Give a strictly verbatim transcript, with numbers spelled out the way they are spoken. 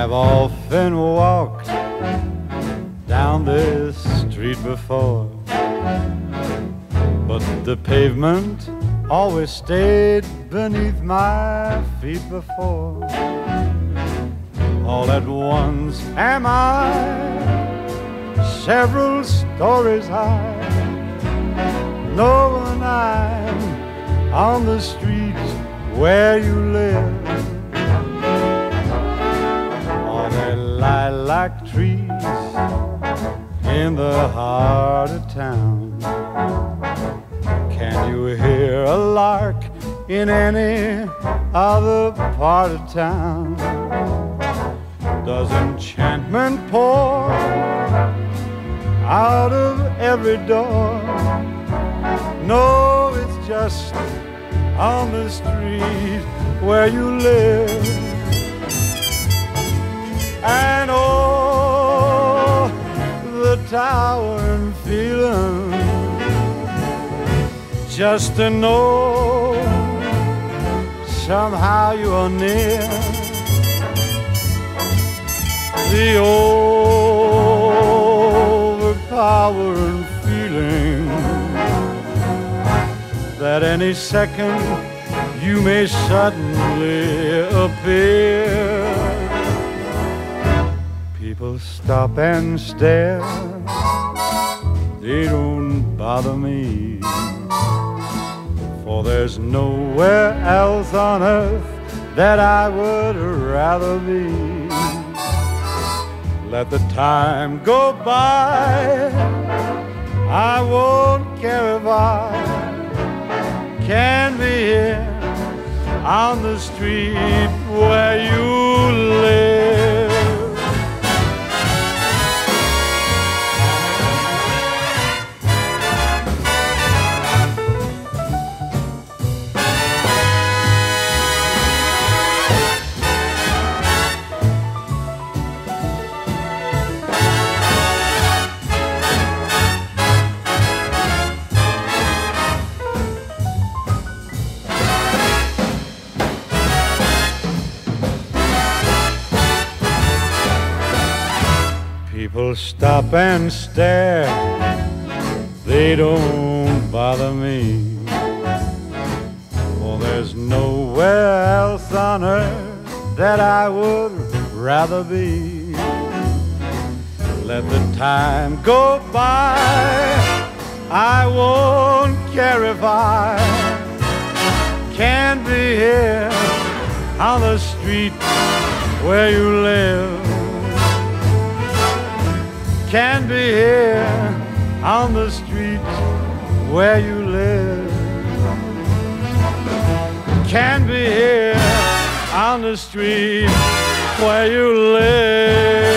I've often walked down this street before, but the pavement always stayed beneath my feet before. All at once am I several stories high, knowing I'm on the street where you live. Are there lilac trees in the heart of town? Can you hear a lark in any other part of town? Does enchantment pour out of every door? No, it's just on the street where you live. And oh, the towering feeling, just to know somehow you are near. The overpowering feeling that any second you may suddenly appear. People stop and stare, they don't bother me, for there's nowhere else on earth that I would rather be. Let the time go by, I won't care if I can be here on the street where you live. People stop and stare, they don't bother me, for there's nowhere else on earth that I would rather be. Let the time go by, I won't care if I can't be here on the street where you live. Can't be here on the street where you live. Can't be here on the street where you live.